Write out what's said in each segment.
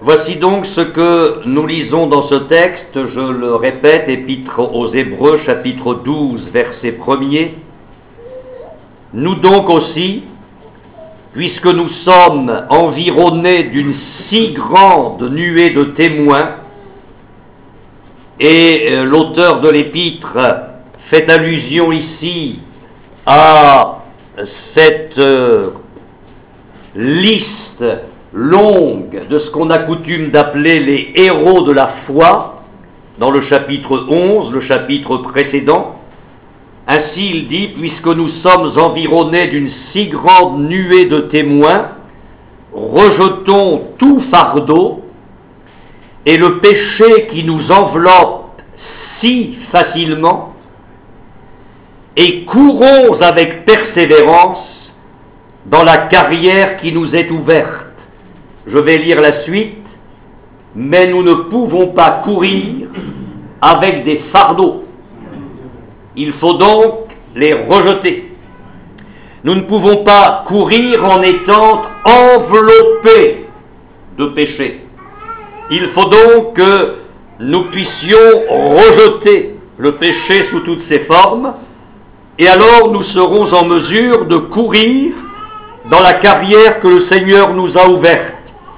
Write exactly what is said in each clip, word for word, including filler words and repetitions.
Voici donc ce que nous lisons dans ce texte, je le répète, Épître aux Hébreux, chapitre douze, verset premier. Nous donc aussi, puisque nous sommes environnés d'une si grande nuée de témoins, et l'auteur de l'Épître fait allusion ici à cette liste longue de ce qu'on a coutume d'appeler les héros de la foi, dans le chapitre onze, le chapitre précédent. Ainsi il dit, puisque nous sommes environnés d'une si grande nuée de témoins, rejetons tout fardeau et le péché qui nous enveloppe si facilement, et courons avec persévérance dans la carrière qui nous est ouverte. Je vais lire la suite. Mais nous ne pouvons pas courir avec des fardeaux. Il faut donc les rejeter. Nous ne pouvons pas courir en étant enveloppés de péché. Il faut donc que nous puissions rejeter le péché sous toutes ses formes, et alors nous serons en mesure de courir dans la carrière que le Seigneur nous a ouverte.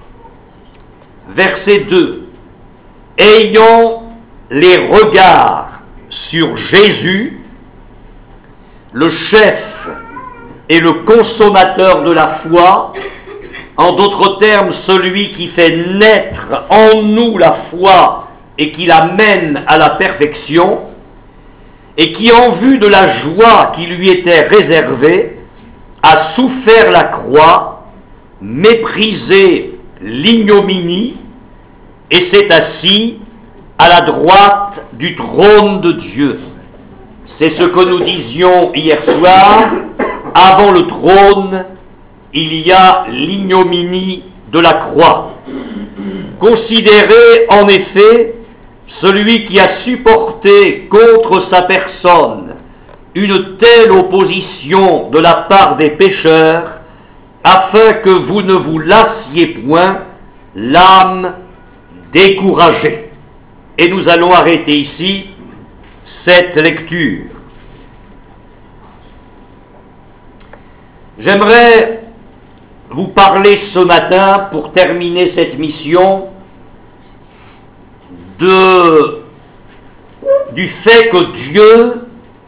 Verset deux. Ayant les regards sur Jésus, le chef et le consommateur de la foi, en d'autres termes, celui qui fait naître en nous la foi et qui la mène à la perfection, et qui, en vue de la joie qui lui était réservée, a souffert la croix, méprisé l'ignominie, et s'est assis à la droite du trône de Dieu. C'est ce que nous disions hier soir. Avant le trône, il y a l'ignominie de la croix. Considérez en effet celui qui a supporté contre sa personne une telle opposition de la part des pécheurs, afin que vous ne vous lassiez point l'âme découragée. Et nous allons arrêter ici cette lecture. J'aimerais vous parler ce matin, pour terminer cette mission, de, du fait que Dieu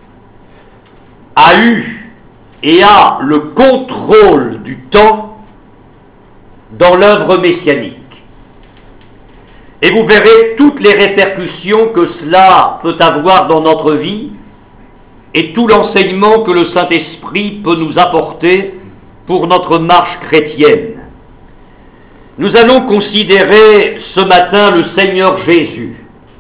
a eu et a le contrôle du temps dans l'œuvre messianique. Et vous verrez toutes les répercussions que cela peut avoir dans notre vie et tout l'enseignement que le Saint-Esprit peut nous apporter pour notre marche chrétienne. Nous allons considérer ce matin le Seigneur Jésus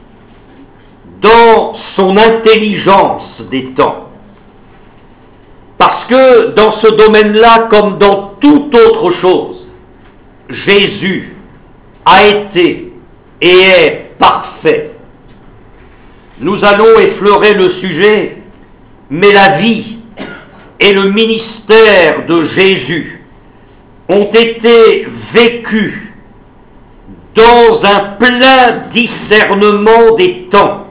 dans son intelligence des temps. Parce que dans ce domaine-là, comme dans toute autre chose, Jésus a été et est parfait. Nous allons effleurer le sujet, mais la vie et le ministère de Jésus ont été vécus dans un plein discernement des temps.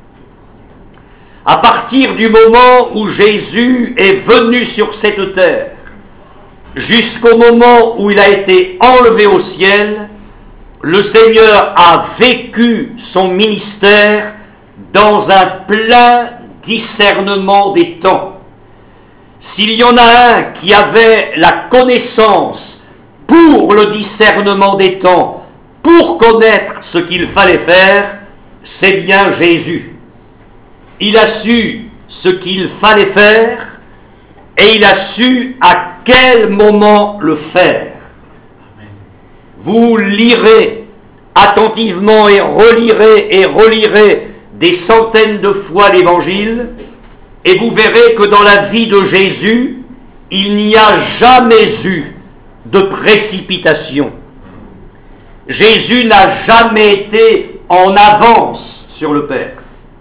À partir du moment où Jésus est venu sur cette terre, jusqu'au moment où il a été enlevé au ciel, le Seigneur a vécu son ministère dans un plein discernement des temps. S'il y en a un qui avait la connaissance pour le discernement des temps, pour connaître ce qu'il fallait faire, c'est bien Jésus. Il a su ce qu'il fallait faire et il a su à quel moment le faire. Vous lirez attentivement et relirez et relirez des centaines de fois l'Évangile et vous verrez que dans la vie de Jésus, il n'y a jamais eu de précipitation. Jésus n'a jamais été en avance sur le Père.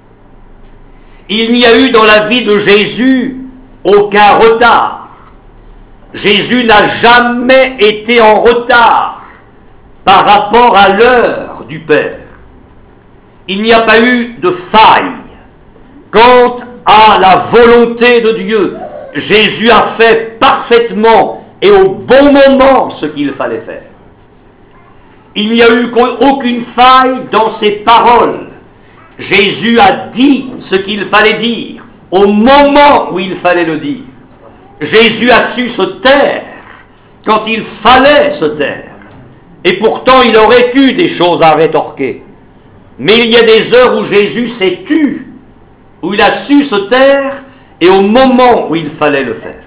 Il n'y a eu dans la vie de Jésus aucun retard. Jésus n'a jamais été en retard par rapport à l'heure du Père. Il n'y a pas eu de faille quant à la volonté de Dieu. Jésus a fait parfaitement et au bon moment ce qu'il fallait faire. Il n'y a eu aucune faille dans ses paroles. Jésus a dit ce qu'il fallait dire au moment où il fallait le dire. Jésus a su se taire quand il fallait se taire. Et pourtant, il aurait eu des choses à rétorquer. Mais il y a des heures où Jésus s'est tu, où il a su se taire, et au moment où il fallait le faire.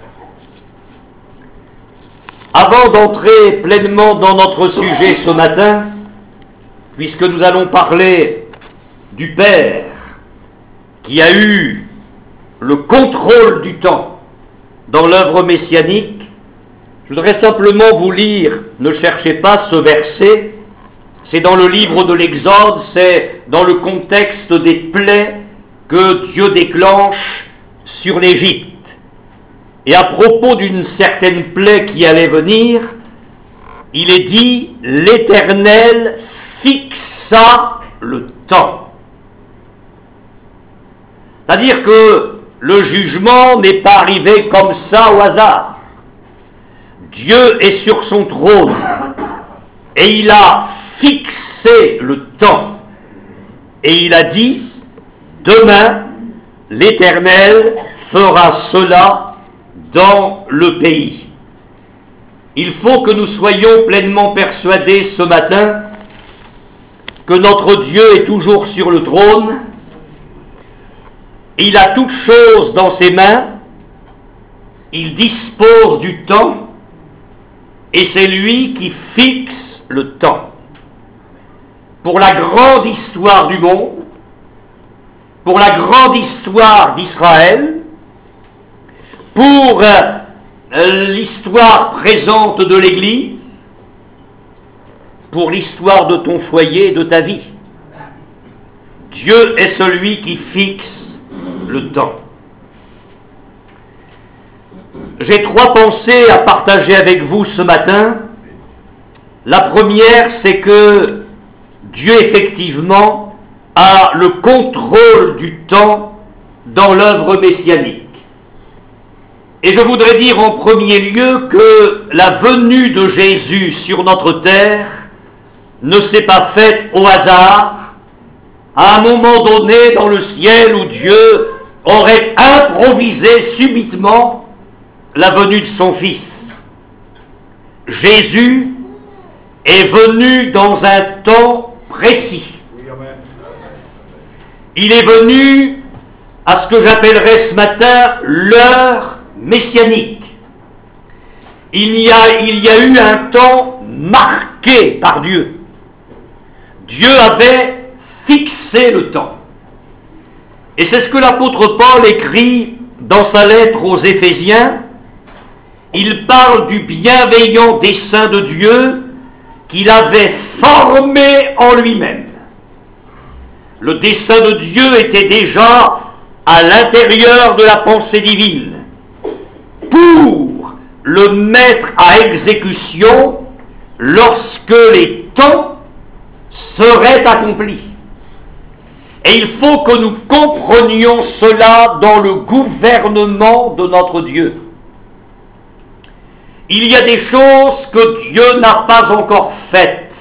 Avant d'entrer pleinement dans notre sujet ce matin, puisque nous allons parler du Père qui a eu le contrôle du temps dans l'œuvre messianique, je voudrais simplement vous lire, ne cherchez pas ce verset, c'est dans le livre de l'Exode, c'est dans le contexte des plaies que Dieu déclenche sur l'Égypte. Et à propos d'une certaine plaie qui allait venir, il est dit « L'Éternel fixa le temps ». C'est-à-dire que le jugement n'est pas arrivé comme ça au hasard. Dieu est sur son trône et il a fixé le temps. Et il a dit, demain, l'Éternel fera cela dans le pays. Il faut que nous soyons pleinement persuadés ce matin que notre Dieu est toujours sur le trône. Il a toutes choses dans ses mains, il dispose du temps, et c'est lui qui fixe le temps. Pour la grande histoire du monde, pour la grande histoire d'Israël, pour euh, l'histoire présente de l'Église, pour l'histoire de ton foyer et de ta vie. Dieu est celui qui fixe le temps. J'ai trois pensées à partager avec vous ce matin. La première, c'est que Dieu, effectivement, a le contrôle du temps dans l'œuvre messianique. Et je voudrais dire en premier lieu que la venue de Jésus sur notre terre ne s'est pas faite au hasard, à un moment donné dans le ciel où Dieu aurait improvisé subitement la venue de son Fils. Jésus est venu dans un temps précis. Il est venu à ce que j'appellerais ce matin l'heure messianique. Il y a, il y a eu un temps marqué par Dieu. Dieu avait fixé le temps. Et c'est ce que l'apôtre Paul écrit dans sa lettre aux Éphésiens. Il parle du bienveillant dessein de Dieu qu'il avait formé en lui-même. Le dessein de Dieu était déjà à l'intérieur de la pensée divine pour le mettre à exécution lorsque les temps seraient accomplis. Et il faut que nous comprenions cela dans le gouvernement de notre Dieu. Il y a des choses que Dieu n'a pas encore faites.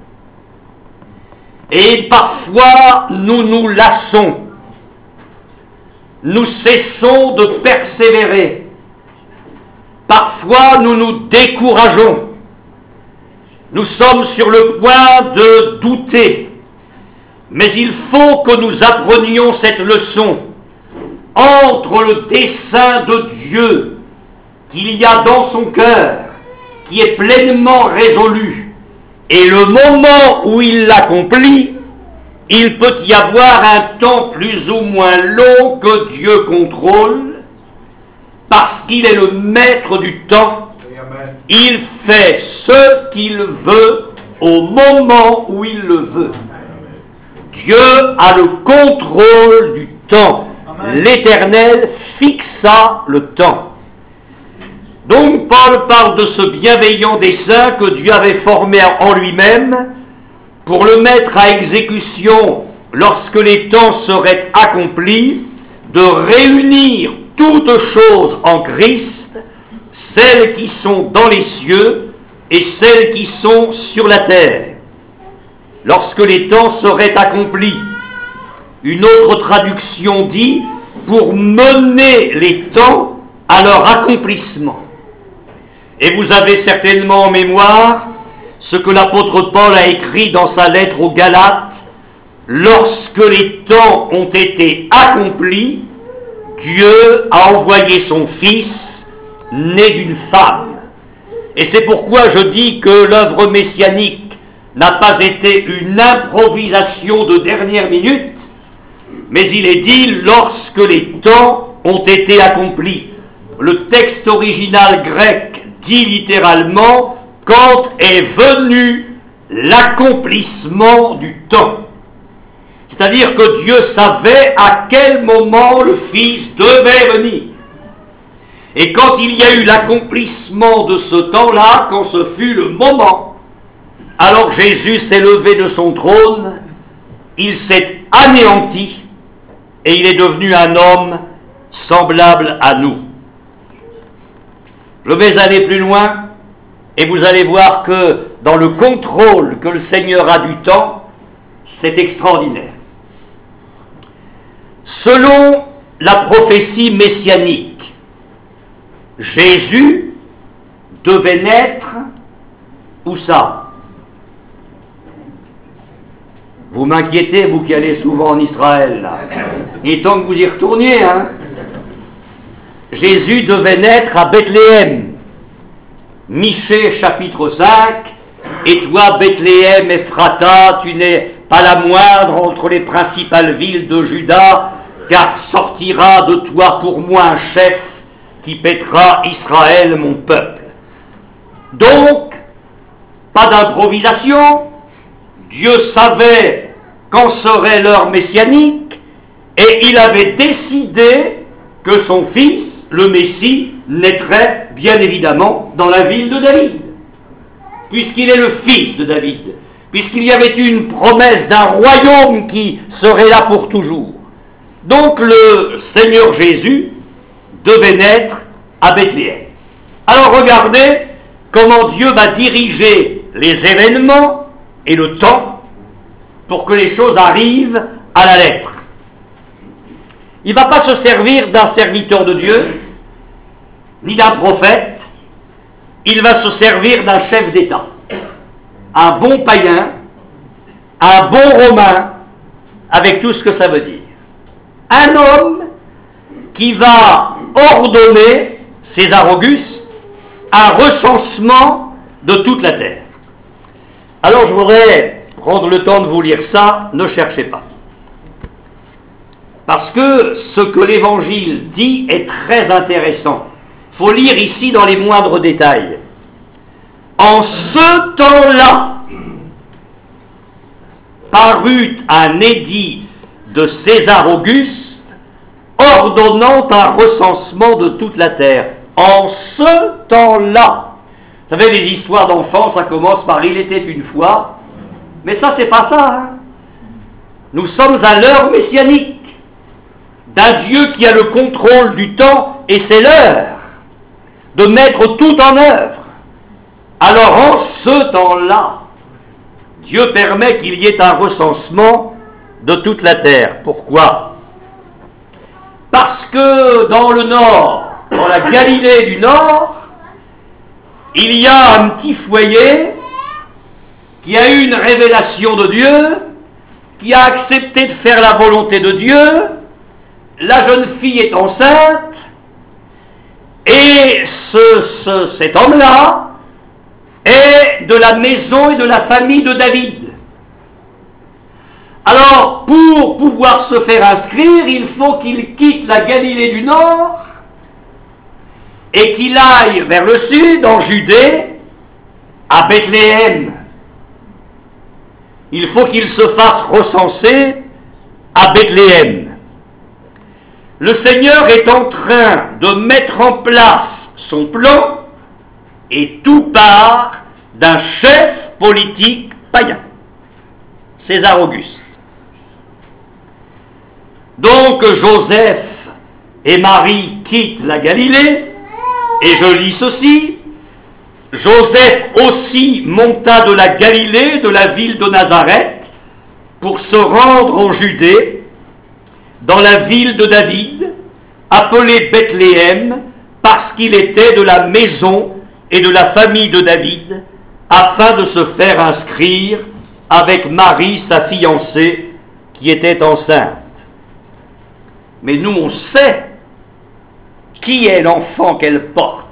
Et parfois, nous nous lassons. Nous cessons de persévérer. Parfois, nous nous décourageons. Nous sommes sur le point de douter. Mais il faut que nous apprenions cette leçon entre le dessein de Dieu qu'il y a dans son cœur, qui est pleinement résolu, et le moment où il l'accomplit. Il peut y avoir un temps plus ou moins long que Dieu contrôle, parce qu'il est le maître du temps. Il fait ce qu'il veut au moment où il le veut. Dieu a le contrôle du temps. L'Éternel fixa le temps. Donc Paul parle de ce bienveillant dessein que Dieu avait formé en lui-même pour le mettre à exécution lorsque les temps seraient accomplis, de réunir toutes choses en Christ, celles qui sont dans les cieux et celles qui sont sur la terre. Lorsque les temps seraient accomplis, une autre traduction dit « pour mener les temps à leur accomplissement ». Et vous avez certainement en mémoire ce que l'apôtre Paul a écrit dans sa lettre aux Galates. Lorsque les temps ont été accomplis, Dieu a envoyé son Fils, né d'une femme. Et c'est pourquoi je dis que l'œuvre messianique n'a pas été une improvisation de dernière minute, mais il est dit lorsque les temps ont été accomplis. Le texte original grec dit littéralement quand est venu l'accomplissement du temps. C'est-à-dire que Dieu savait à quel moment le Fils devait venir. Et quand il y a eu l'accomplissement de ce temps-là, quand ce fut le moment, alors Jésus s'est levé de son trône, il s'est anéanti et il est devenu un homme semblable à nous. Je vais aller plus loin et vous allez voir que dans le contrôle que le Seigneur a du temps, c'est extraordinaire. Selon la prophétie messianique, Jésus devait naître où ça? Vous m'inquiétez, vous qui allez souvent en Israël, là. Il est temps que vous y retourniez, hein. Jésus devait naître à Bethléem. Michée chapitre cinq, et toi Bethléem Ephrata, tu n'es pas la moindre entre les principales villes de Juda, car sortira de toi pour moi un chef qui paîtra Israël mon peuple. Donc, pas d'improvisation, Dieu savait quand serait l'heure messianique, et il avait décidé que son fils, le Messie, naîtrait bien évidemment dans la ville de David, puisqu'il est le fils de David, puisqu'il y avait une promesse d'un royaume qui serait là pour toujours. Donc le Seigneur Jésus devait naître à Bethléem. Alors regardez comment Dieu va diriger les événements et le temps pour que les choses arrivent à la lettre. Il ne va pas se servir d'un serviteur de Dieu, ni d'un prophète, il va se servir d'un chef d'État, un bon païen, un bon romain, avec tout ce que ça veut dire. Un homme qui va ordonner, César Auguste, un recensement de toute la terre. Alors je voudrais prendre le temps de vous lire ça, ne cherchez pas. Parce que ce que l'Évangile dit est très intéressant. Il faut lire ici dans les moindres détails. En ce temps-là, parut un édit de César Auguste ordonnant un recensement de toute la terre. En ce temps-là. Vous savez, les histoires d'enfants, ça commence par « il était une fois ». Mais ça, c'est pas ça. Hein. Nous sommes à l'heure messianique d'un Dieu qui a le contrôle du temps, et c'est l'heure de mettre tout en œuvre. Alors en ce temps-là, Dieu permet qu'il y ait un recensement de toute la terre. Pourquoi? Parce que dans le nord, dans la Galilée du Nord, il y a un petit foyer qui a eu une révélation de Dieu, qui a accepté de faire la volonté de Dieu. La jeune fille est enceinte, et ce, ce, cet homme-là est de la maison et de la famille de David. Alors, pour pouvoir se faire inscrire, il faut qu'il quitte la Galilée du Nord et qu'il aille vers le sud, en Judée, à Bethléem. Il faut qu'il se fasse recenser à Bethléem. Le Seigneur est en train de mettre en place son plan et tout part d'un chef politique païen, César Auguste. Donc Joseph et Marie quittent la Galilée, et je lis ceci: Joseph aussi monta de la Galilée, de la ville de Nazareth, pour se rendre en Judée, dans la ville de David, appelée Bethléem, parce qu'il était de la maison et de la famille de David, afin de se faire inscrire avec Marie, sa fiancée, qui était enceinte. Mais nous, on sait qui est l'enfant qu'elle porte.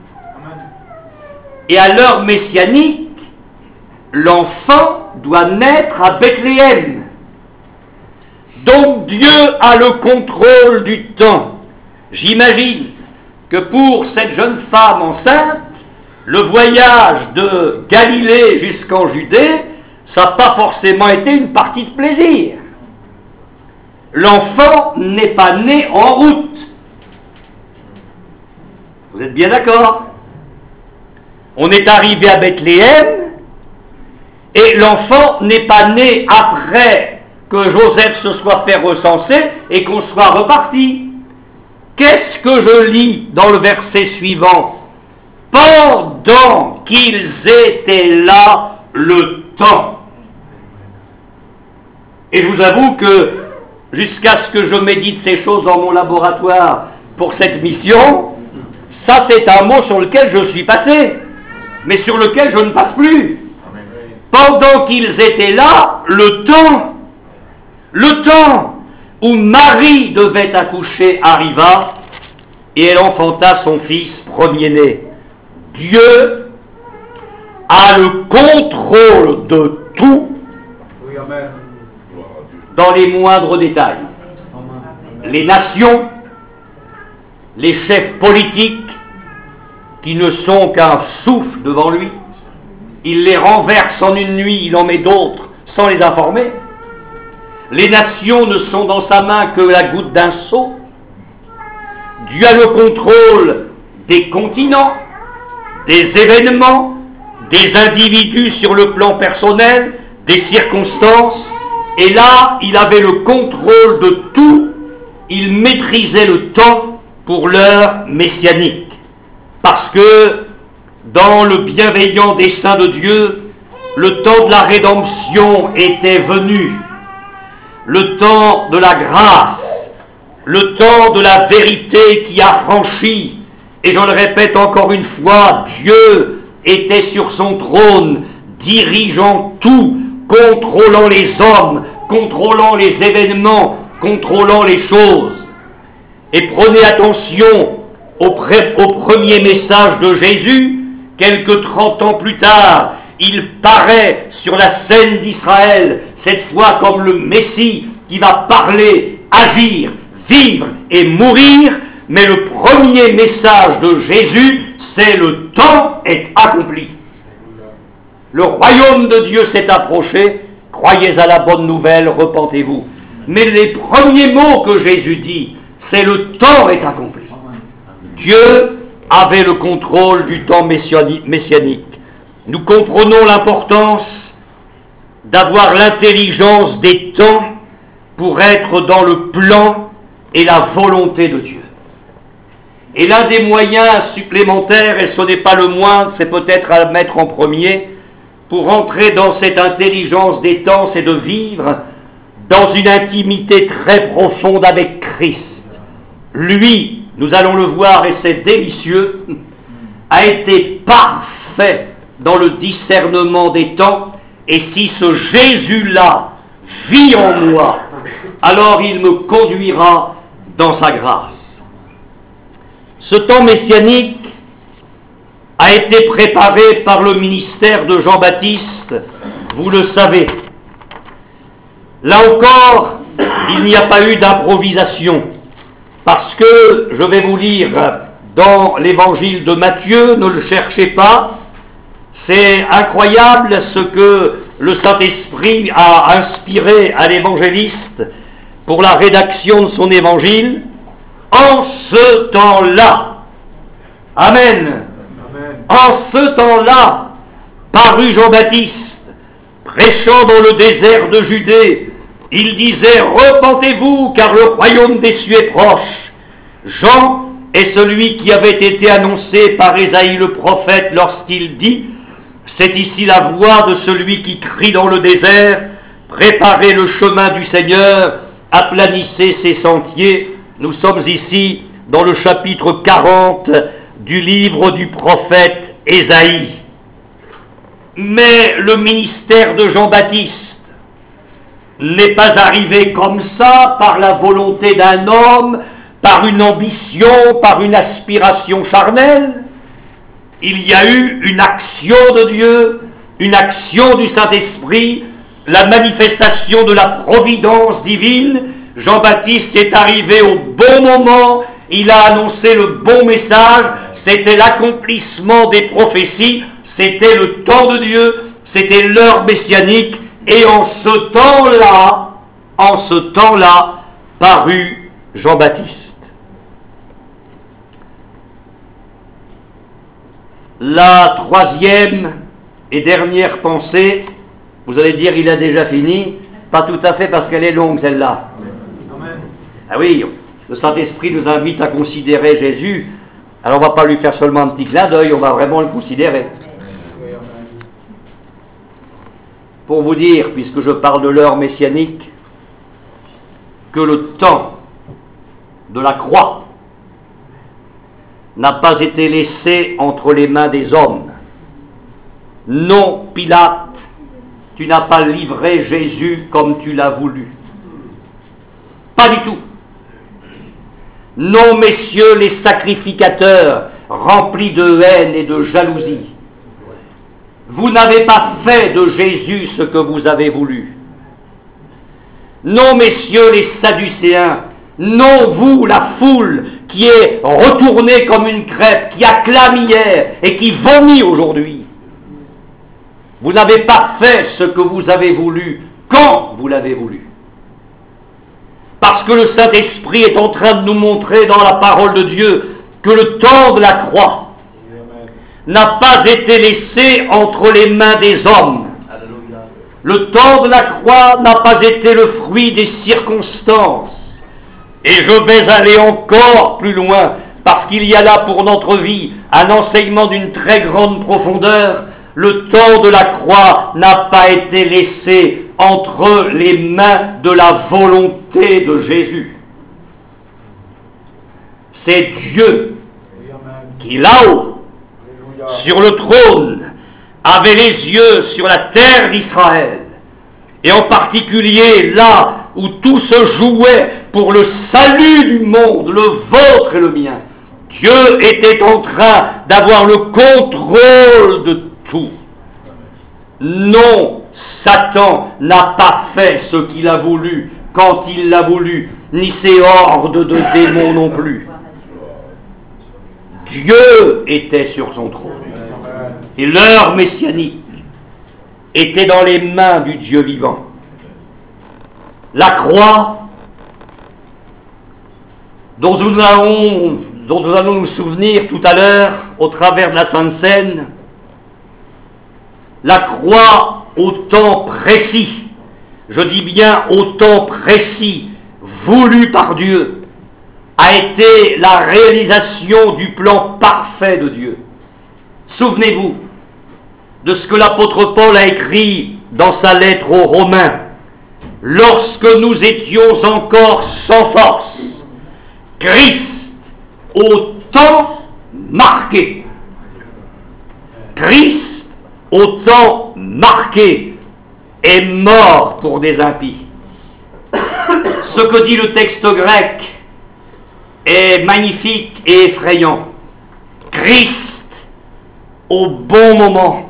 Et à l'heure messianique, l'enfant doit naître à Bethléem. Donc Dieu a le contrôle du temps. J'imagine que pour cette jeune femme enceinte, le voyage de Galilée jusqu'en Judée, ça n'a pas forcément été une partie de plaisir. L'enfant n'est pas né en route. Vous êtes bien d'accord? On est arrivé à Bethléem et l'enfant n'est pas né après que Joseph se soit fait recenser et qu'on soit reparti. Qu'est-ce que je lis dans le verset suivant? Pendant qu'ils étaient là le temps. Et je vous avoue que jusqu'à ce que je médite ces choses dans mon laboratoire pour cette mission, ça c'est un mot sur lequel je suis passé, mais sur lequel je ne passe plus. Pendant qu'ils étaient là, le temps, le temps où Marie devait accoucher arriva, et elle enfanta son fils premier-né. Dieu a le contrôle de tout, dans les moindres détails. Les nations, les chefs politiques, qui ne sont qu'un souffle devant lui, il les renverse en une nuit, il en met d'autres sans les informer. Les nations ne sont dans sa main que la goutte d'un seau. Dieu a le contrôle des continents, des événements, des individus sur le plan personnel, des circonstances. Et là, il avait le contrôle de tout. Il maîtrisait le temps pour l'heure messianique. Parce que, dans le bienveillant dessein de Dieu, le temps de la rédemption était venu. Le temps de la grâce, le temps de la vérité qui affranchit. Et je le répète encore une fois, Dieu était sur son trône, dirigeant tout, contrôlant les hommes, contrôlant les événements, contrôlant les choses. Et prenez attention au, au premier message de Jésus, quelques trente ans plus tard, il paraît sur la scène d'Israël, cette fois comme le Messie qui va parler, agir, vivre et mourir, mais le premier message de Jésus, c'est le temps est accompli. Le royaume de Dieu s'est approché, croyez à la bonne nouvelle, repentez-vous. Mais les premiers mots que Jésus dit, c'est le temps est accompli. Dieu avait le contrôle du temps messianique. Nous comprenons l'importance d'avoir l'intelligence des temps pour être dans le plan et la volonté de Dieu. Et l'un des moyens supplémentaires, et ce n'est pas le moindre, c'est peut-être à mettre en premier, pour entrer dans cette intelligence des temps, c'est de vivre dans une intimité très profonde avec Christ. Lui, nous allons le voir et c'est délicieux, a été parfait dans le discernement des temps, et si ce Jésus-là vit en moi, alors il me conduira dans sa grâce. Ce temps messianique a été préparé par le ministère de Jean-Baptiste, vous le savez. Là encore, il n'y a pas eu d'improvisation, parce que, je vais vous lire dans l'évangile de Matthieu, ne le cherchez pas, c'est incroyable ce que le Saint-Esprit a inspiré à l'évangéliste pour la rédaction de son évangile. En ce temps-là, Amen. Amen. En ce temps-là, parut Jean-Baptiste, prêchant dans le désert de Judée. Il disait, repentez-vous, car le royaume des cieux est proche. Jean est celui qui avait été annoncé par Ésaïe le prophète lorsqu'il dit, c'est ici la voix de celui qui crie dans le désert, préparez le chemin du Seigneur, aplanissez ses sentiers. Nous sommes ici dans le chapitre quarante du livre du prophète Ésaïe. Mais le ministère de Jean-Baptiste n'est pas arrivé comme ça, par la volonté d'un homme, par une ambition, par une aspiration charnelle. Il y a eu une action de Dieu, une action du Saint-Esprit, la manifestation de la providence divine. Jean-Baptiste est arrivé au bon moment, il a annoncé le bon message, c'était l'accomplissement des prophéties, c'était le temps de Dieu, c'était l'heure messianique, et en ce temps-là, en ce temps-là, parut Jean-Baptiste. La troisième et dernière pensée, vous allez dire il a déjà fini, pas tout à fait parce qu'elle est longue celle-là. Ah oui, le Saint-Esprit nous invite à considérer Jésus, alors on ne va pas lui faire seulement un petit clin d'œil, on va vraiment le considérer. Pour vous dire, puisque je parle de l'heure messianique, que le temps de la croix n'a pas été laissé entre les mains des hommes. Non, Pilate, tu n'as pas livré Jésus comme tu l'as voulu. Pas du tout. Non, messieurs les sacrificateurs, remplis de haine et de jalousie, vous n'avez pas fait de Jésus ce que vous avez voulu. Non, messieurs les sadducéens, non, vous, la foule qui est retournée comme une crêpe, qui acclame hier et qui vomit aujourd'hui. Vous n'avez pas fait ce que vous avez voulu quand vous l'avez voulu. Parce que le Saint-Esprit est en train de nous montrer dans la parole de Dieu que le temps de la croix n'a pas été laissé entre les mains des hommes. Le temps de la croix n'a pas été le fruit des circonstances. Et je vais aller encore plus loin, parce qu'il y a là pour notre vie un enseignement d'une très grande profondeur. Le temps de la croix n'a pas été laissé entre les mains de la volonté de Jésus. C'est Dieu qui, là-haut, sur le trône, avait les yeux sur la terre d'Israël, et en particulier là où tout se jouait pour le salut du monde, le vôtre et le mien. Dieu était en train d'avoir le contrôle de tout. Non, Satan n'a pas fait ce qu'il a voulu quand il l'a voulu, ni ses hordes de démons non plus. Dieu était sur son trône. Et l'heure messianique était dans les mains du Dieu vivant. La croix, dont nous allons, dont nous allons nous souvenir tout à l'heure au travers de la Sainte Seine, la croix au temps précis, je dis bien au temps précis, voulu par Dieu, a été la réalisation du plan parfait de Dieu. Souvenez-vous de ce que l'apôtre Paul a écrit dans sa lettre aux Romains. Lorsque nous étions encore sans force, Christ, au temps marqué, Christ, au temps marqué, est mort pour des impies. Ce que dit le texte grec est magnifique et effrayant. Christ, au bon moment,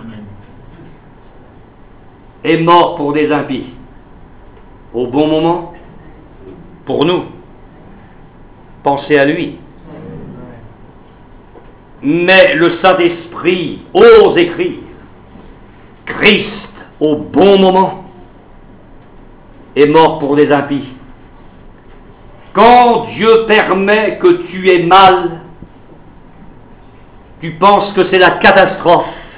est mort pour des impies. Au bon moment, pour nous. Pensez à lui. Mais le Saint-Esprit ose écrire Christ, au bon moment, est mort pour des impies. Quand Dieu permet que tu aies mal, tu penses que c'est la catastrophe.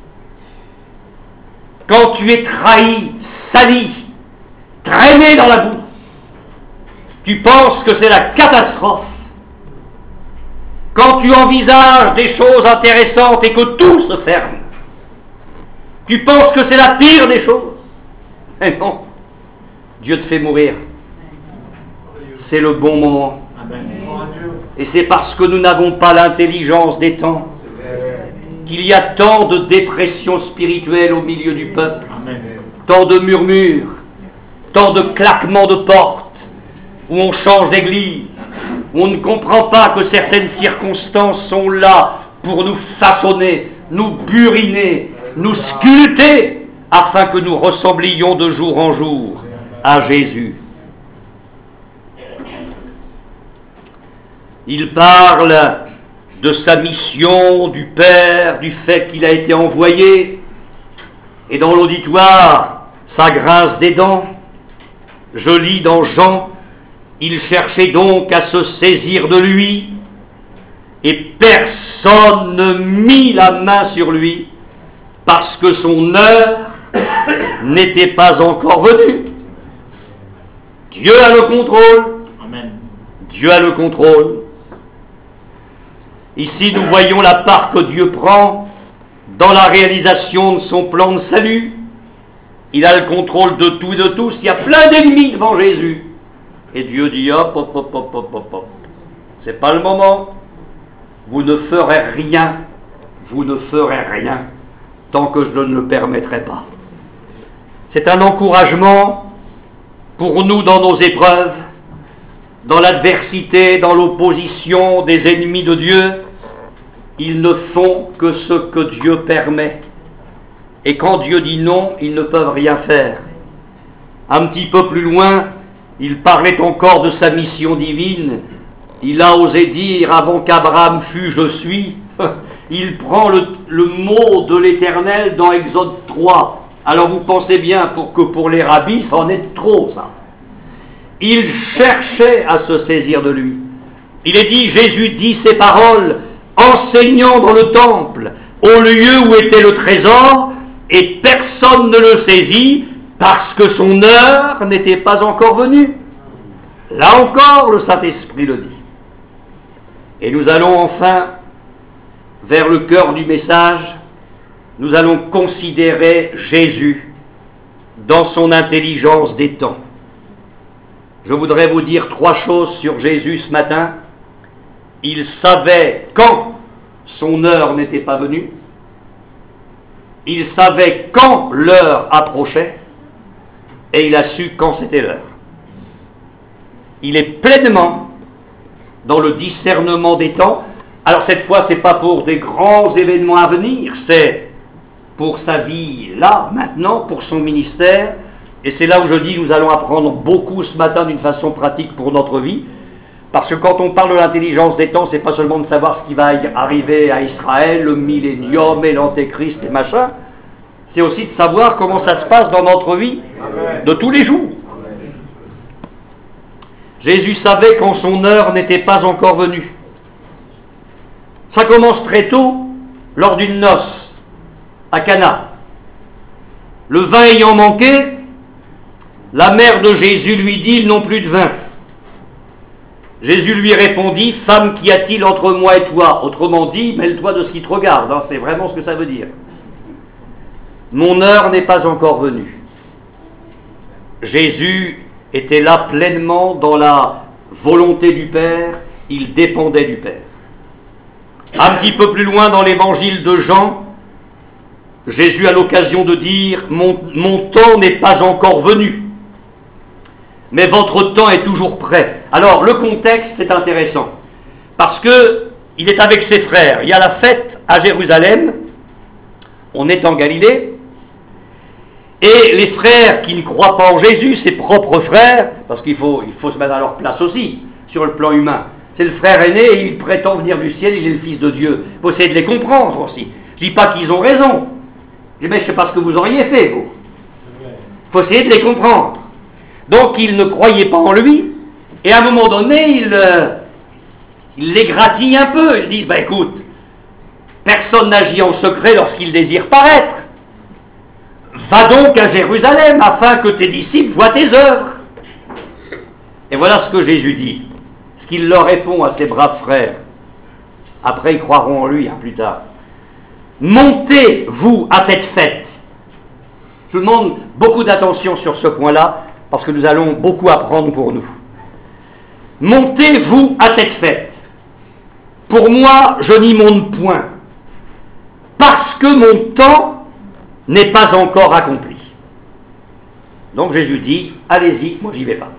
Quand tu es trahi, sali, traîné dans la boue, tu penses que c'est la catastrophe. Quand tu envisages des choses intéressantes et que tout se ferme, tu penses que c'est la pire des choses. Mais non, Dieu te fait mourir. C'est le bon moment. Et c'est parce que nous n'avons pas l'intelligence des temps qu'il y a tant de dépression spirituelle au milieu du peuple, tant de murmures, tant de claquements de portes, où on change d'église, où on ne comprend pas que certaines circonstances sont là pour nous façonner, nous buriner, nous sculpter, afin que nous ressemblions de jour en jour à Jésus. Il parle de sa mission, du Père, du fait qu'il a été envoyé, et dans l'auditoire, ça grince des dents. Je lis dans Jean, il cherchait donc à se saisir de lui, et personne ne mit la main sur lui, parce que son heure n'était pas encore venue. Dieu a le contrôle. Amen. Dieu a le contrôle. Ici, nous voyons la part que Dieu prend dans la réalisation de son plan de salut. Il a le contrôle de tout et de tous. Il y a plein d'ennemis devant Jésus. Et Dieu dit, hop, hop, hop, hop, hop, hop, hop. C'est pas le moment. Vous ne ferez rien. Vous ne ferez rien tant que je ne le permettrai pas. C'est un encouragement pour nous dans nos épreuves, dans l'adversité, dans l'opposition des ennemis de Dieu. Ils ne font que ce que Dieu permet. Et quand Dieu dit non, ils ne peuvent rien faire. Un petit peu plus loin, il parlait encore de sa mission divine. Il a osé dire, avant qu'Abraham fût, je suis. Il prend le, le mot de l'Éternel dans Exode trois. Alors vous pensez bien pour que pour les rabbis, ça en est trop, ça. Il cherchait à se saisir de lui. Il est dit, Jésus dit ces paroles, enseignant dans le temple, au lieu où était le trésor, et personne ne le saisit, parce que son heure n'était pas encore venue. Là encore, le Saint-Esprit le dit. Et nous allons enfin vers le cœur du message. Nous allons considérer Jésus dans son intelligence des temps. Je voudrais vous dire trois choses sur Jésus ce matin. Il savait quand son heure n'était pas venue. Il savait quand l'heure approchait. Et il a su quand c'était l'heure. Il est pleinement dans le discernement des temps. Alors cette fois, ce n'est pas pour des grands événements à venir, c'est pour sa vie là, maintenant, pour son ministère. Et c'est là où je dis, nous allons apprendre beaucoup ce matin d'une façon pratique pour notre vie. Parce que quand on parle de l'intelligence des temps, ce n'est pas seulement de savoir ce qui va arriver à Israël, le millénium et l'antéchrist et machin. C'est aussi de savoir comment ça se passe dans notre vie de tous les jours. Jésus savait quand son heure n'était pas encore venue. Ça commence très tôt, lors d'une noce, à Cana. Le vin ayant manqué, la mère de Jésus lui dit, ils n'ont plus de vin. Jésus lui répondit, femme, qu'y a-t-il entre moi et toi? Autrement dit, mêle-toi de ce qui te regarde, hein, c'est vraiment ce que ça veut dire. Mon heure n'est pas encore venue. Jésus était là pleinement dans la volonté du Père, il dépendait du Père. Un petit peu plus loin dans l'évangile de Jean, Jésus a l'occasion de dire, mon, mon temps n'est pas encore venu, mais votre temps est toujours prêt. Alors le contexte est intéressant, parce que il est avec ses frères, il y a la fête à Jérusalem, on est en Galilée, et les frères qui ne croient pas en Jésus, ses propres frères, parce qu'il faut, il faut se mettre à leur place aussi, sur le plan humain, c'est le frère aîné et il prétend venir du ciel, il est le fils de Dieu. Il faut essayer de les comprendre aussi. Je ne dis pas qu'ils ont raison, mais je ne sais pas ce que vous auriez fait, vous. Il faut essayer de les comprendre. Donc ils ne croyaient pas en lui, et à un moment donné, ils, euh, ils l'égratignent un peu, ils disent, bah écoute, Personne n'agit en secret lorsqu'il désire paraître. Va donc à Jérusalem afin que tes disciples voient tes œuvres. Et voilà ce que Jésus dit, ce qu'il leur répond à ses braves frères. Après, ils croiront en lui, hein, plus tard. Montez, vous, à cette fête. Je vous demande beaucoup d'attention sur ce point-là, parce que nous allons beaucoup apprendre pour nous. Montez, vous, à cette fête. Pour moi, je n'y monte point, parce que mon temps n'est pas encore accompli. Donc Jésus dit, allez-y, moi j'y vais pas.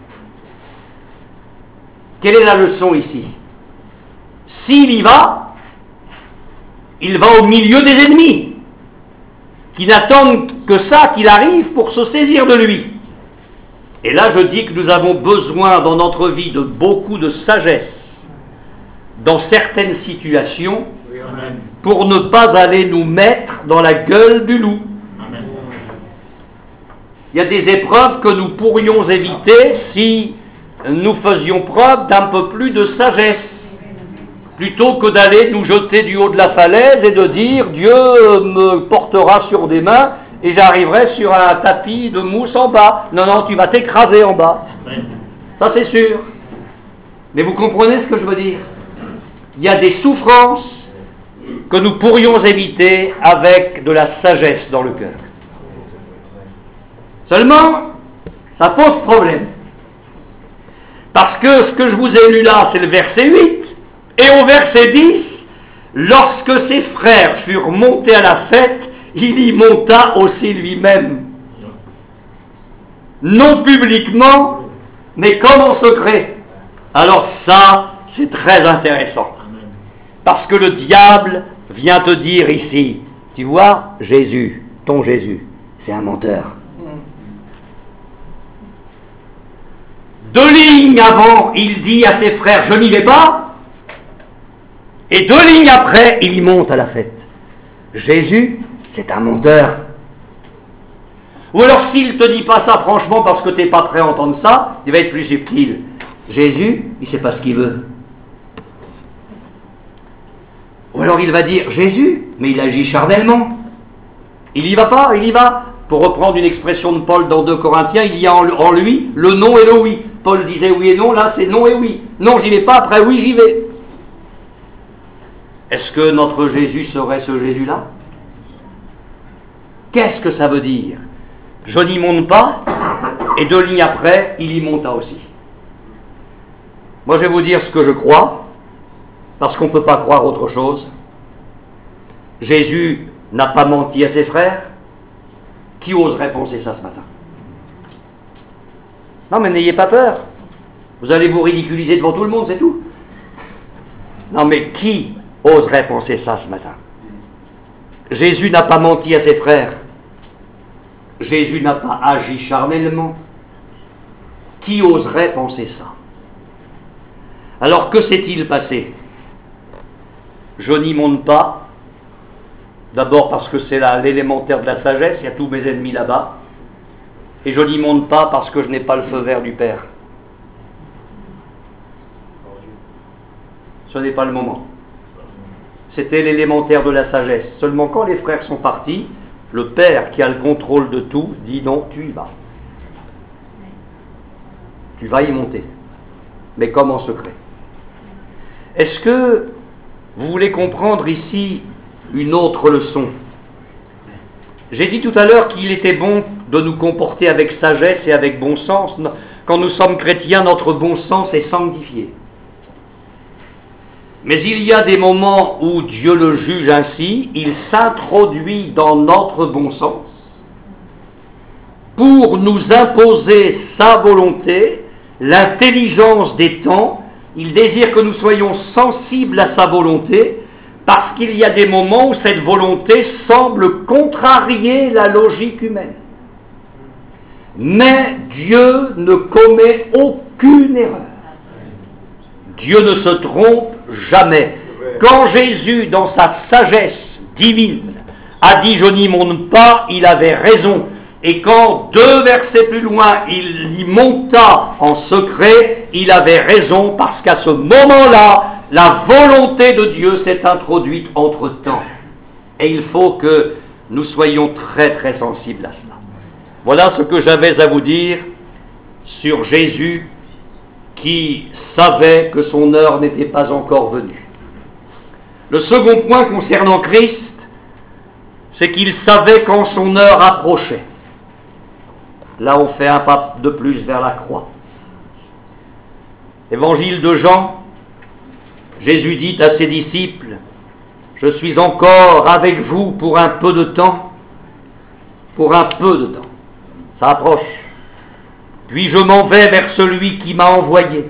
Quelle est la leçon ici? S'il y va, il va au milieu des ennemis, qui n'attendent que ça qu'il arrive pour se saisir de lui. Et là, je dis que nous avons besoin dans notre vie de beaucoup de sagesse dans certaines situations pour ne pas aller nous mettre dans la gueule du loup. Amen. Il y a des épreuves que nous pourrions éviter si nous faisions preuve d'un peu plus de sagesse, plutôt que d'aller nous jeter du haut de la falaise et de dire « Dieu me portera sur des mains et j'arriverai sur un tapis de mousse en bas. » Non, non, tu vas t'écraser en bas. Ça, c'est sûr. Mais vous comprenez ce que je veux dire? Il y a des souffrances que nous pourrions éviter avec de la sagesse dans le cœur. Seulement, ça pose problème. Parce que ce que je vous ai lu là, c'est le verset huit. Et au verset dix, lorsque ses frères furent montés à la fête, il y monta aussi lui-même. Non publiquement, mais comme en secret. Alors ça, c'est très intéressant. Parce que le diable vient te dire ici, tu vois, Jésus, ton Jésus, c'est un menteur. Deux lignes avant, il dit à ses frères, je n'y vais pas. Et deux lignes après, il y monte à la fête. Jésus, c'est un menteur. Ou alors s'il ne te dit pas ça franchement parce que tu n'es pas prêt à entendre ça, il va être plus subtil. Jésus, il ne sait pas ce qu'il veut. Ou alors il va dire, Jésus, mais il agit charnellement. Il y va pas, il y va. Pour reprendre une expression de Paul dans deux Corinthiens, il y a en lui le non et le oui. Paul disait oui et non, là c'est non et oui. Non, j'y vais pas, après oui, j'y vais. Est-ce que notre Jésus serait ce Jésus-là? Qu'est-ce que ça veut dire? Je n'y monte pas, et deux lignes après, il y monta aussi. Moi je vais vous dire ce que je crois, parce qu'on ne peut pas croire autre chose. Jésus n'a pas menti à ses frères. Qui oserait penser ça ce matin? Non, mais n'ayez pas peur. Vous allez vous ridiculiser devant tout le monde, c'est tout. Non, mais qui oserait penser ça ce matin? Jésus n'a pas menti à ses frères. Jésus n'a pas agi charnellement. Qui oserait penser ça? Alors que s'est-il passé? Je n'y monte pas. D'abord parce que c'est là l'élémentaire de la sagesse, il y a tous mes ennemis là-bas. Et je n'y monte pas parce que je n'ai pas le feu vert du Père. Ce n'est pas le moment. C'était l'élémentaire de la sagesse. Seulement quand les frères sont partis, le Père qui a le contrôle de tout dit non, tu y vas. Tu vas y monter. Mais comme en secret. Est-ce que vous voulez comprendre ici une autre leçon? J'ai dit tout à l'heure qu'il était bon de nous comporter avec sagesse et avec bon sens. Quand nous sommes chrétiens, notre bon sens est sanctifié. Mais il y a des moments où Dieu le juge ainsi, il s'introduit dans notre bon sens pour nous imposer sa volonté, l'intelligence des temps. Il désire que nous soyons sensibles à sa volonté, parce qu'il y a des moments où cette volonté semble contrarier la logique humaine. Mais Dieu ne commet aucune erreur. Dieu ne se trompe jamais. Quand Jésus, dans sa sagesse divine, a dit « je n'y monte pas », il avait raison. Et quand, deux versets plus loin, il y monta en secret, il avait raison, parce qu'à ce moment-là, la volonté de Dieu s'est introduite entre-temps. Et il faut que nous soyons très très sensibles à cela. Voilà ce que j'avais à vous dire sur Jésus qui savait que son heure n'était pas encore venue. Le second point concernant Christ, c'est qu'il savait quand son heure approchait. Là, on fait un pas de plus vers la croix. Évangile de Jean, Jésus dit à ses disciples, « Je suis encore avec vous pour un peu de temps, pour un peu de temps. » Ça approche. Puis je m'en vais vers celui qui m'a envoyé.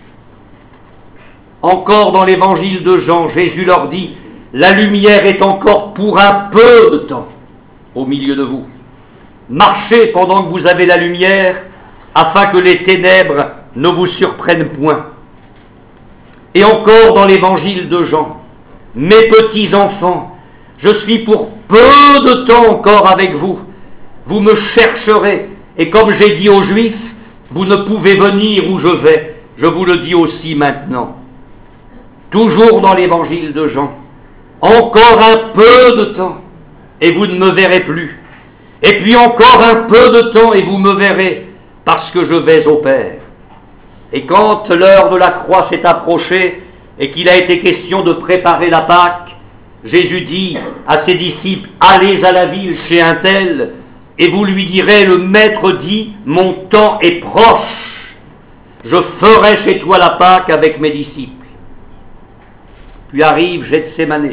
Encore dans l'évangile de Jean, Jésus leur dit, « La lumière est encore pour un peu de temps au milieu de vous. Marchez pendant que vous avez la lumière, afin que les ténèbres ne vous surprennent point. » Et encore dans l'évangile de Jean, « Mes petits enfants, je suis pour peu de temps encore avec vous. Vous me chercherez, et comme j'ai dit aux Juifs, vous ne pouvez venir où je vais. Je vous le dis aussi maintenant. » Toujours dans l'évangile de Jean, « Encore un peu de temps, et vous ne me verrez plus. Et puis encore un peu de temps, et vous me verrez, parce que je vais au Père. » Et quand l'heure de la croix s'est approchée, et qu'il a été question de préparer la Pâque, Jésus dit à ses disciples, « Allez à la ville chez un tel, et vous lui direz, le Maître dit, mon temps est proche. Je ferai chez toi la Pâque avec mes disciples. » Puis arrive Gethsémane.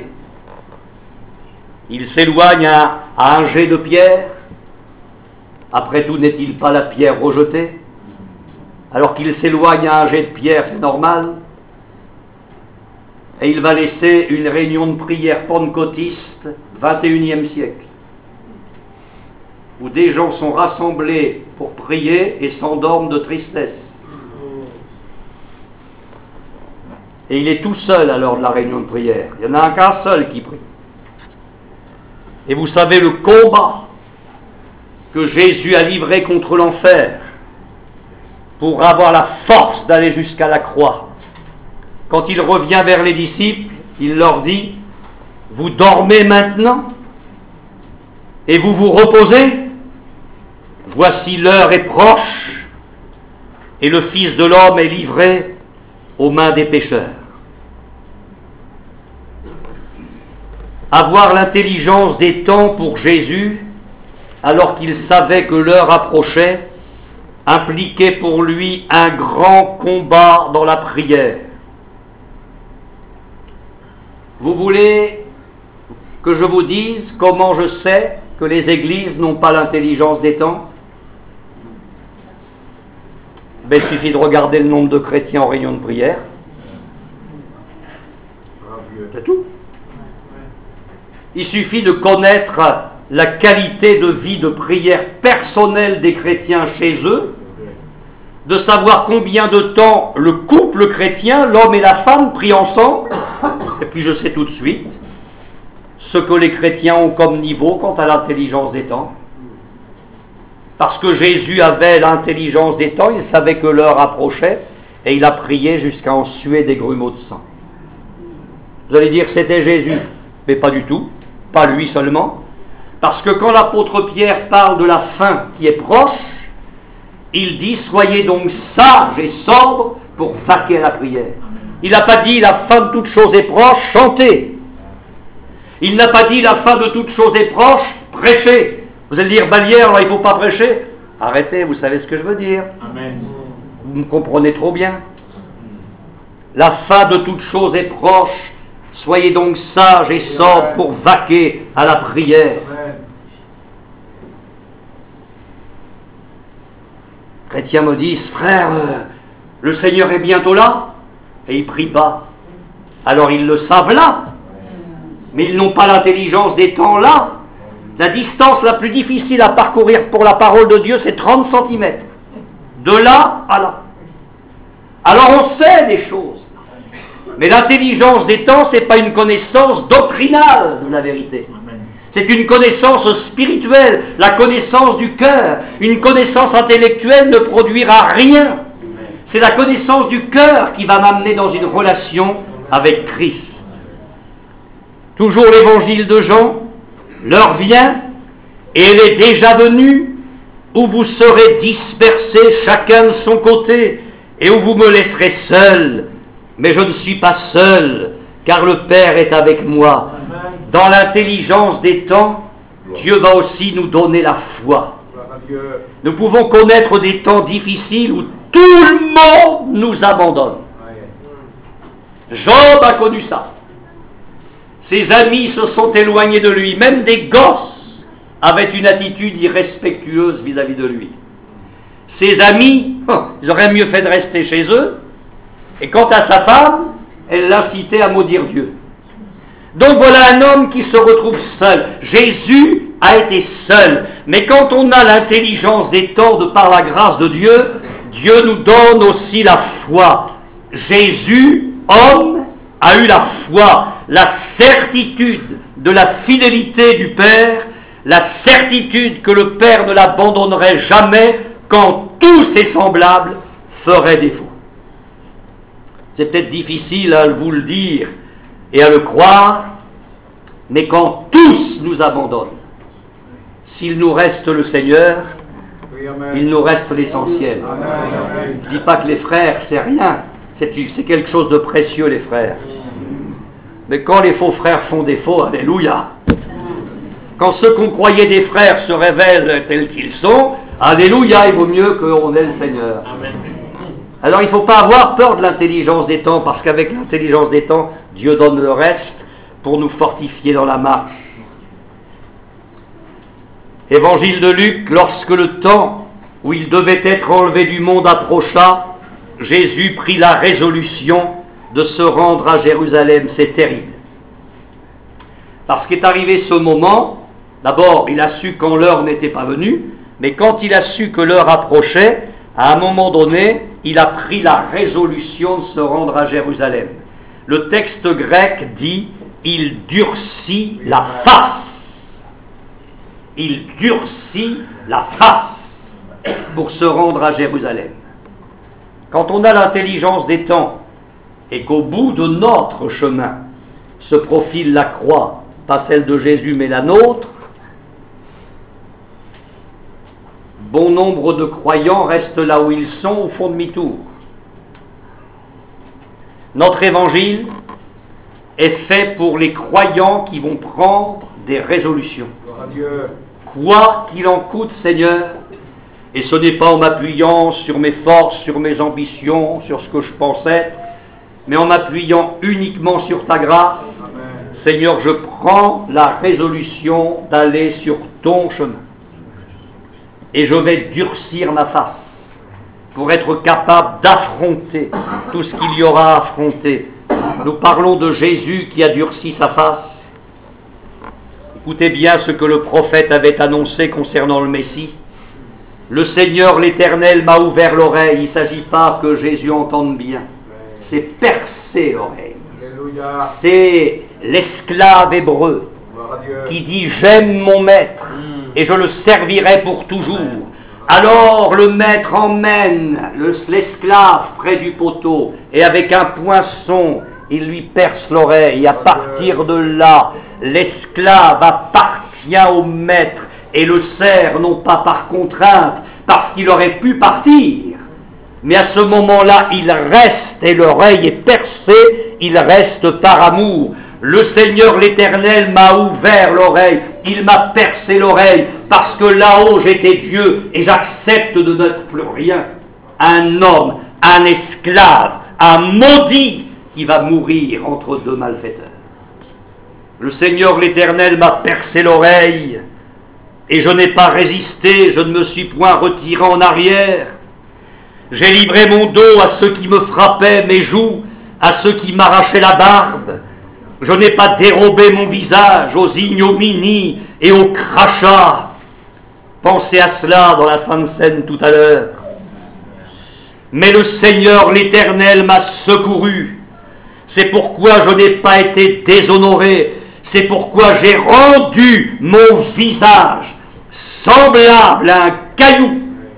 Il s'éloigne à, à un jet de pierre. Après tout, n'est-il pas la pierre rejetée? Alors qu'il s'éloigne à un jet de pierre, c'est normal. Et il va laisser une réunion de prière pentecôtiste, vingt et unième siècle, où des gens sont rassemblés pour prier et s'endorment de tristesse. Et il est tout seul à l'heure de la réunion de prière. Il n'y en a qu'un seul qui prie. Et vous savez le combat que Jésus a livré contre l'enfer pour avoir la force d'aller jusqu'à la croix. Quand il revient vers les disciples, il leur dit, « Vous dormez maintenant et vous vous reposez? Voici l'heure est proche et le Fils de l'homme est livré aux mains des pécheurs. » Avoir l'intelligence des temps pour Jésus, alors qu'il savait que l'heure approchait, impliquait pour lui un grand combat dans la prière. Vous voulez que je vous dise comment je sais que les églises n'ont pas l'intelligence des temps? Ben, il suffit de regarder le nombre de chrétiens en réunion de prière. C'est tout. Il suffit de connaître la qualité de vie de prière personnelle des chrétiens chez eux, de savoir combien de temps le couple chrétien, l'homme et la femme, prient ensemble, et puis je sais tout de suite ce que les chrétiens ont comme niveau quant à l'intelligence des temps. Parce que Jésus avait l'intelligence des temps, il savait que l'heure approchait, et il a prié jusqu'à en suer des grumeaux de sang. Vous allez dire c'était Jésus, mais pas du tout, pas lui seulement, parce que quand l'apôtre Pierre parle de la fin qui est proche, il dit « Soyez donc sages et sobres pour vaquer à la prière ». Il n'a pas dit « La fin de toute chose est proche, chantez ». Il n'a pas dit « La fin de toute chose est proche, prêchez ». Vous allez dire « Balière, alors il ne faut pas prêcher ». Arrêtez, vous savez ce que je veux dire. Amen. Vous me comprenez trop bien. La fin de toute chose est proche. Soyez donc sages et sobres pour vaquer à la prière. Amen. Chrétiens me disent, frère, euh, le Seigneur est bientôt là, et ils prient pas. Alors ils le savent là, mais ils n'ont pas l'intelligence des temps là. La distance la plus difficile à parcourir pour la parole de Dieu, c'est trente centimètres. De là à là. Alors on sait des choses. Mais l'intelligence des temps, ce n'est pas une connaissance doctrinale de la vérité. C'est une connaissance spirituelle, la connaissance du cœur. Une connaissance intellectuelle ne produira rien. C'est la connaissance du cœur qui va m'amener dans une relation avec Christ. Toujours l'évangile de Jean, L'heure vient, et elle est déjà venue, où vous serez dispersés chacun de son côté, et où vous me laisserez seul. Mais je ne suis pas seul, car le Père est avec moi. Dans l'intelligence des temps, Dieu va aussi nous donner la foi. Nous pouvons connaître des temps difficiles où tout le monde nous abandonne. Job a connu ça. Ses amis se sont éloignés de lui. Même des gosses avaient une attitude irrespectueuse vis-à-vis de lui. Ses amis, oh, ils auraient mieux fait de rester chez eux. Et quant à sa femme, elle l'incitait à maudire Dieu. Donc voilà un homme qui se retrouve seul. Jésus a été seul. Mais quand on a l'intelligence des temps de par la grâce de Dieu, Dieu nous donne aussi la foi. Jésus, homme, a eu la foi, la certitude de la fidélité du Père, la certitude que le Père ne l'abandonnerait jamais quand tous ses semblables feraient défaut. C'est peut-être difficile à vous le dire et à le croire, mais quand tous nous abandonnent, s'il nous reste le Seigneur, il nous reste l'essentiel. Je ne dis pas que les frères, c'est rien, c'est, c'est quelque chose de précieux, les frères. Mais quand les faux frères font défaut, alléluia. Quand ceux qu'on croyait des frères se révèlent tels qu'ils sont, alléluia, il vaut mieux qu'on ait le Seigneur. Alors il ne faut pas avoir peur de l'intelligence des temps, parce qu'avec l'intelligence des temps, Dieu donne le reste pour nous fortifier dans la marche. Évangile de Luc, lorsque le temps où il devait être enlevé du monde approcha, Jésus prit la résolution de se rendre à Jérusalem. C'est terrible. Parce qu'est arrivé ce moment, d'abord il a su quand l'heure n'était pas venue, mais quand il a su que l'heure approchait, à un moment donné, il a pris la résolution de se rendre à Jérusalem. Le texte grec dit « il durcit la face ». Il durcit la face pour se rendre à Jérusalem. Quand on a l'intelligence des temps et qu'au bout de notre chemin se profile la croix, pas celle de Jésus mais la nôtre, bon nombre de croyants restent là où ils sont au fond demi-tour. Notre évangile est fait pour les croyants qui vont prendre des résolutions. Quoi qu'il en coûte, Seigneur, et ce n'est pas en m'appuyant sur mes forces, sur mes ambitions, sur ce que je pense être, mais en m'appuyant uniquement sur ta grâce, Amen. Seigneur, je prends la résolution d'aller sur ton chemin. Et je vais durcir ma face pour être capable d'affronter tout ce qu'il y aura à affronter. Nous parlons de Jésus qui a durci sa face. Écoutez bien ce que le prophète avait annoncé concernant le Messie. Le Seigneur l'Éternel m'a ouvert l'oreille. Il ne s'agit pas que Jésus entende bien. C'est percer l'oreille. C'est l'esclave hébreu qui dit « J'aime mon maître et je le servirai pour toujours ». Alors le maître emmène l'esclave près du poteau et avec un poinçon, il lui perce l'oreille. À partir de là, l'esclave appartient au maître et le sert non pas par contrainte, parce qu'il aurait pu partir, mais à ce moment-là, il reste et l'oreille est percée, il reste par amour. Le Seigneur l'Éternel m'a ouvert l'oreille, il m'a percé l'oreille, parce que là-haut j'étais Dieu et j'accepte de n'être plus rien. Un homme, un esclave, un maudit qui va mourir entre deux malfaiteurs. Le Seigneur l'Éternel m'a percé l'oreille et je n'ai pas résisté, je ne me suis point retiré en arrière. J'ai livré mon dos à ceux qui me frappaient mes joues, à ceux qui m'arrachaient la barbe. Je n'ai pas dérobé mon visage aux ignominies et aux crachats. Pensez à cela dans la Sainte Seine tout à l'heure. Mais le Seigneur l'Éternel m'a secouru. C'est pourquoi je n'ai pas été déshonoré. C'est pourquoi j'ai rendu mon visage semblable à un caillou,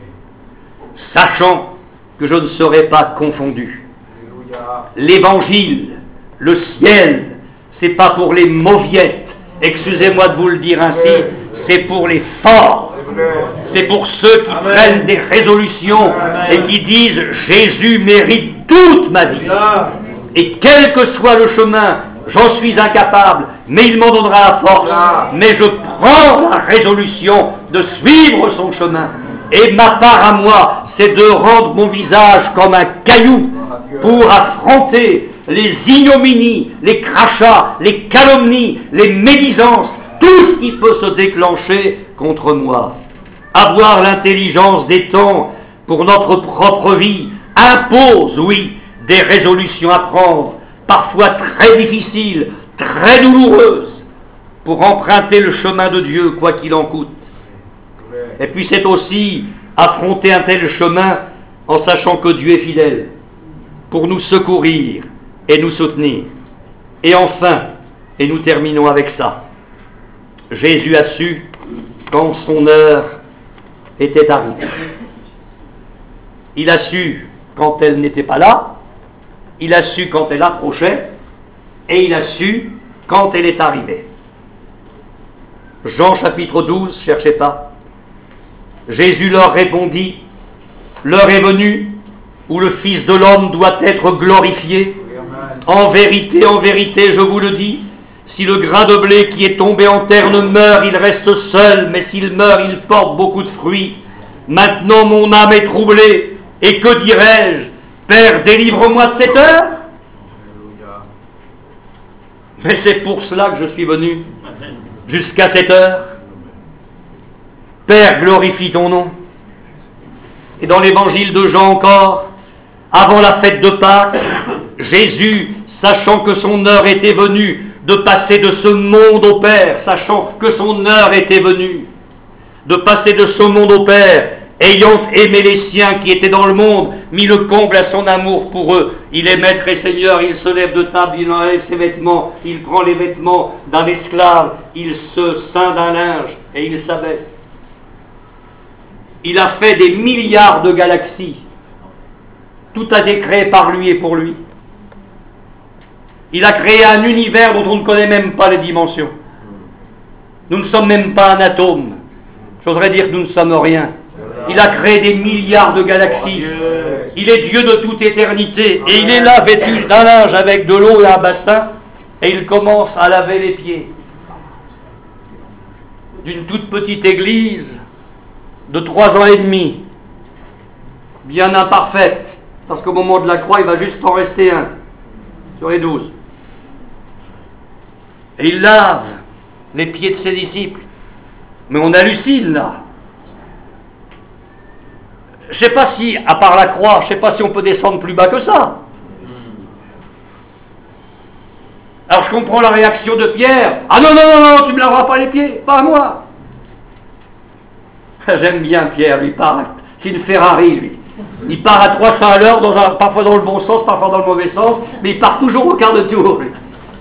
sachant que je ne serai pas confondu. L'évangile, le ciel, c'est pas pour les mauviettes Excusez-moi de vous le dire ainsi, c'est pour les forts. C'est pour ceux qui Amen. Prennent des résolutions Amen. Et qui disent « Jésus mérite toute ma vie. Et quel que soit le chemin, j'en suis incapable, mais il m'en donnera la force. Mais je prends la résolution de suivre son chemin. Et ma part à moi, c'est de rendre mon visage comme un caillou pour affronter les ignominies, les crachats, les calomnies, les médisances, tout ce qui peut se déclencher contre moi. Avoir l'intelligence des temps pour notre propre vie impose, oui, des résolutions à prendre, parfois très difficiles, très douloureuses, pour emprunter le chemin de Dieu, quoi qu'il en coûte. Et puis c'est aussi affronter un tel chemin en sachant que Dieu est fidèle, pour nous secourir et nous soutenir. Et enfin, et nous terminons avec ça, Jésus a su quand son heure était arrivée. Il a su quand elle n'était pas là, il a su quand elle approchait, et il a su quand elle est arrivée. Jean chapitre douze, cherchez pas. Jésus leur répondit, « L'heure est venue où le Fils de l'homme doit être glorifié. En vérité, en vérité, je vous le dis, si le grain de blé qui est tombé en terre ne meurt, il reste seul, mais s'il meurt, il porte beaucoup de fruits. Maintenant, mon âme est troublée, et que dirais-je? Père, délivre-moi de cette heure. Mais c'est pour cela que je suis venu, jusqu'à cette heure. Père, glorifie ton nom. » Et dans l'évangile de Jean encore, avant la fête de Pâques, Jésus, sachant que son heure était venue de passer de ce monde au Père, sachant que son heure était venue de passer de ce monde au Père, ayant aimé les siens qui étaient dans le monde, mis le comble à son amour pour eux. Il est maître et seigneur, il se lève de table, il enlève ses vêtements, il prend les vêtements d'un esclave, il se ceint d'un linge et il s'abaisse. Il a fait des milliards de galaxies. Tout a été créé par lui et pour lui. Il a créé un univers dont on ne connaît même pas les dimensions. Nous ne sommes même pas un atome. J'oserais dire que nous ne sommes rien. Il a créé des milliards de galaxies. Il est Dieu de toute éternité. Et il est là, vêtu d'un linge avec de l'eau et un bassin. Et il commence à laver les pieds d'une toute petite église de trois ans et demi, bien imparfaite, parce qu'au moment de la croix, il va juste en rester un sur les douze. Et il lave les pieds de ses disciples. Mais on hallucine là. Je ne sais pas si, à part la croix, je ne sais pas si on peut descendre plus bas que ça. Alors je comprends la réaction de Pierre. Ah non, non, non, non, tu ne me laveras pas les pieds, pas à moi. J'aime bien Pierre, lui part, c'est une Ferrari lui. Il part à trois cents à l'heure, dans un, parfois dans le bon sens, parfois dans le mauvais sens, mais il part toujours au quart de tour. Lui.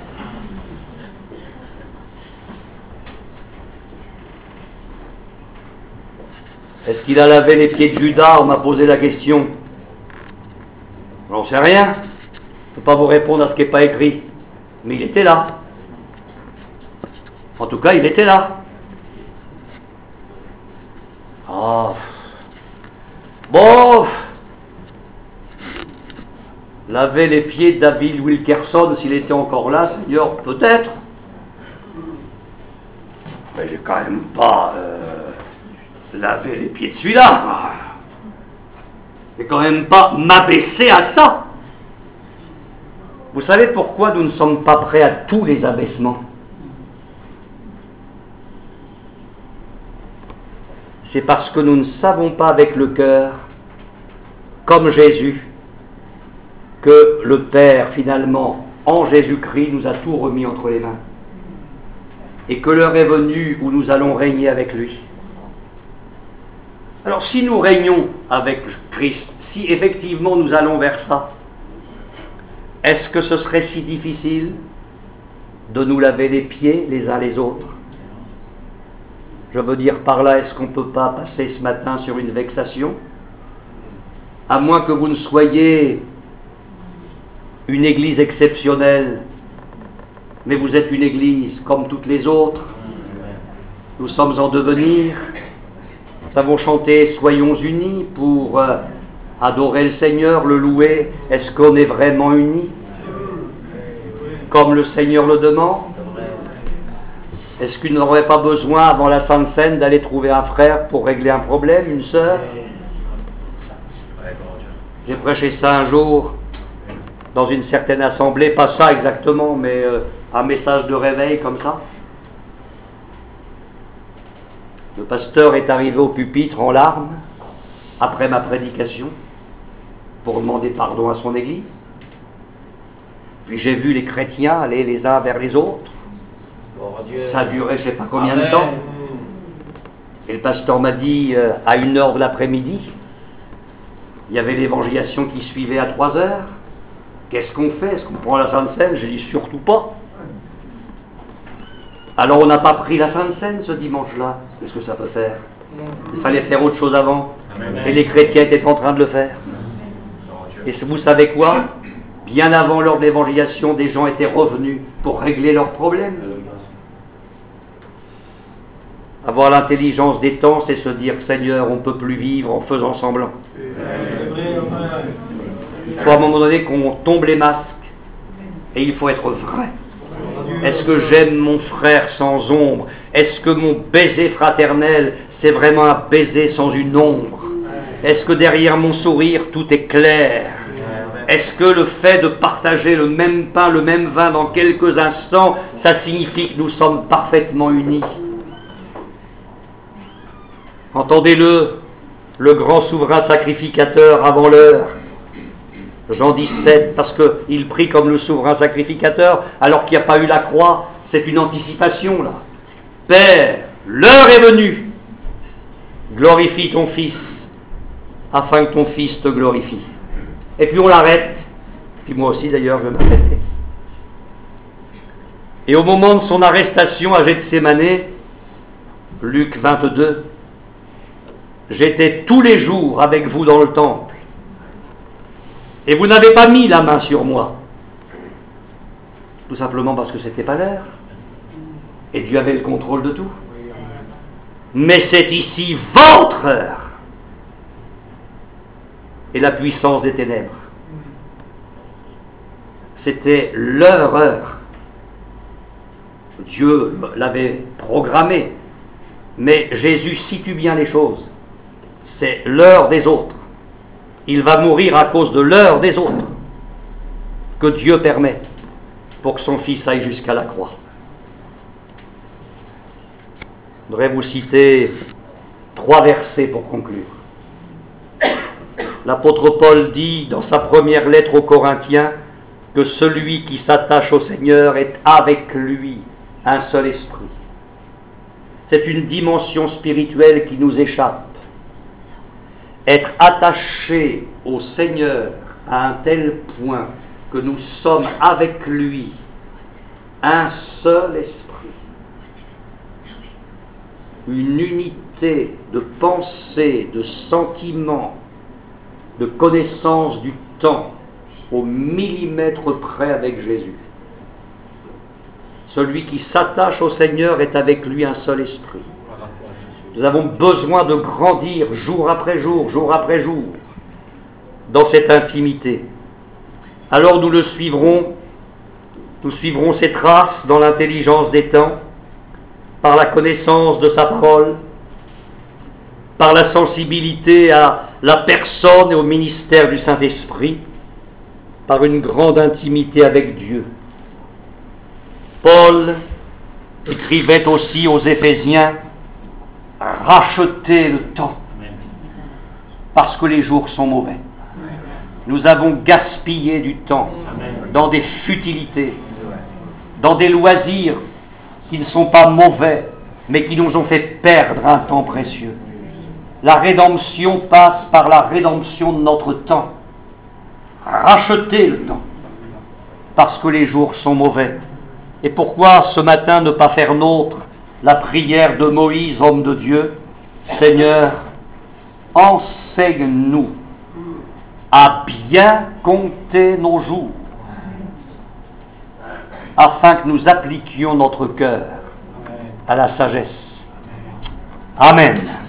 Est-ce qu'il a lavé les pieds de Judas? On m'a posé la question. J'en sais rien. Je ne peux pas vous répondre à ce qui n'est pas écrit. Mais il était là. En tout cas, il était là. Ah. Bon. Laver les pieds de David Wilkerson, s'il était encore là, Seigneur, peut-être. Mais j'ai quand même pas euh, lavé les pieds de celui-là. J'ai quand même pas m'abaisser à ça. Vous savez pourquoi nous ne sommes pas prêts à tous les abaissements? C'est parce que nous ne savons pas avec le cœur, comme Jésus, que le Père, finalement, en Jésus-Christ, nous a tout remis entre les mains. Et que l'heure est venue où nous allons régner avec lui. Alors, si nous régnons avec Christ, si effectivement nous allons vers ça, est-ce que ce serait si difficile de nous laver les pieds les uns les autres? Je veux dire par là, est-ce qu'on ne peut pas passer ce matin sur une vexation? À moins que vous ne soyez une église exceptionnelle mais vous êtes une église comme toutes les autres. Nous sommes en devenir. Nous avons chanté « Soyons unis » pour euh, adorer le Seigneur, le louer. Est-ce qu'on est vraiment unis comme le Seigneur le demande? Est-ce qu'il n'aurait pas besoin, avant la Sainte Seine, d'aller trouver un frère pour régler un problème, une sœur? J'ai prêché ça un jour dans une certaine assemblée, pas ça exactement, mais euh, un message de réveil comme ça. Le pasteur est arrivé au pupitre en larmes, après ma prédication, pour demander pardon à son église. Puis j'ai vu les chrétiens aller les uns vers les autres. Ça a duré je ne sais pas combien de temps. Et le pasteur m'a dit, euh, à une heure de l'après-midi, il y avait l'évangélisation qui suivait à trois heures. Qu'est-ce qu'on fait? Est-ce qu'on prend la Sainte Seine? J'ai dit surtout pas. Alors on n'a pas pris la Sainte Seine ce dimanche-là. Qu'est-ce que ça peut faire? Il fallait faire autre chose avant. Et les chrétiens étaient en train de le faire. Et vous savez quoi? Bien avant lors de l'évangélisation, des gens étaient revenus pour régler leurs problèmes. Avoir l'intelligence des temps, c'est se dire, Seigneur, on ne peut plus vivre en faisant semblant. Il faut à un moment donné qu'on tombe les masques et il faut être vrai. Est-ce que j'aime mon frère sans ombre? Est-ce que mon baiser fraternel, c'est vraiment un baiser sans une ombre? Est-ce que derrière mon sourire, tout est clair? Est-ce que le fait de partager le même pain, le même vin dans quelques instants, ça signifie que nous sommes parfaitement unis? Entendez-le, le grand souverain sacrificateur avant l'heure, Jean dix-sept, parce qu'il prie comme le souverain sacrificateur, alors qu'il n'y a pas eu la croix, c'est une anticipation là. Père, l'heure est venue, glorifie ton Fils, afin que ton Fils te glorifie. Et puis on l'arrête, puis moi aussi d'ailleurs je vais m'arrêter. Et au moment de son arrestation à Gethsémanée, Luc vingt-deux, j'étais tous les jours avec vous dans le temple, et vous n'avez pas mis la main sur moi, tout simplement parce que ce n'était pas l'heure, et Dieu avait le contrôle de tout. Mais c'est ici votre heure, et la puissance des ténèbres. C'était leur heure. Dieu l'avait programmé, mais Jésus situe bien les choses. C'est l'heure des autres. Il va mourir à cause de l'heure des autres que Dieu permet pour que son Fils aille jusqu'à la croix. Je voudrais vous citer trois versets pour conclure. L'apôtre Paul dit dans sa première lettre aux Corinthiens que celui qui s'attache au Seigneur est avec lui un seul esprit. C'est une dimension spirituelle qui nous échappe. Être attaché au Seigneur à un tel point que nous sommes avec lui un seul esprit, une unité de pensée, de sentiment, de connaissance du temps, au millimètre près avec Jésus. Celui qui s'attache au Seigneur est avec lui un seul esprit. Nous avons besoin de grandir jour après jour, jour après jour, dans cette intimité. Alors nous le suivrons, nous suivrons ses traces dans l'intelligence des temps, par la connaissance de sa parole, par la sensibilité à la personne et au ministère du Saint-Esprit, par une grande intimité avec Dieu. Paul écrivait aussi aux Éphésiens, rachetez le temps, parce que les jours sont mauvais. Nous avons gaspillé du temps dans des futilités, dans des loisirs qui ne sont pas mauvais, mais qui nous ont fait perdre un temps précieux. La rédemption passe par la rédemption de notre temps. Rachetez le temps, parce que les jours sont mauvais. Et pourquoi ce matin ne pas faire nôtre la prière de Moïse, homme de Dieu? Seigneur, enseigne-nous à bien compter nos jours, afin que nous appliquions notre cœur à la sagesse. Amen.